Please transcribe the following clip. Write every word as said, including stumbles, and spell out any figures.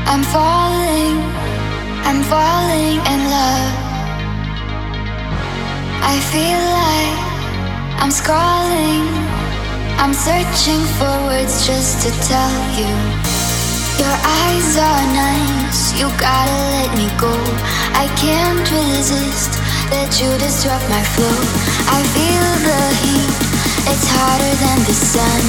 I'm falling, I'm falling in love. I feel like I'm scrolling, I'm searching for words just to tell you. Your eyes are nice, you gotta let me go. I can't resist, let you disrupt my flow. I feel the heat, it's hotter than the sun.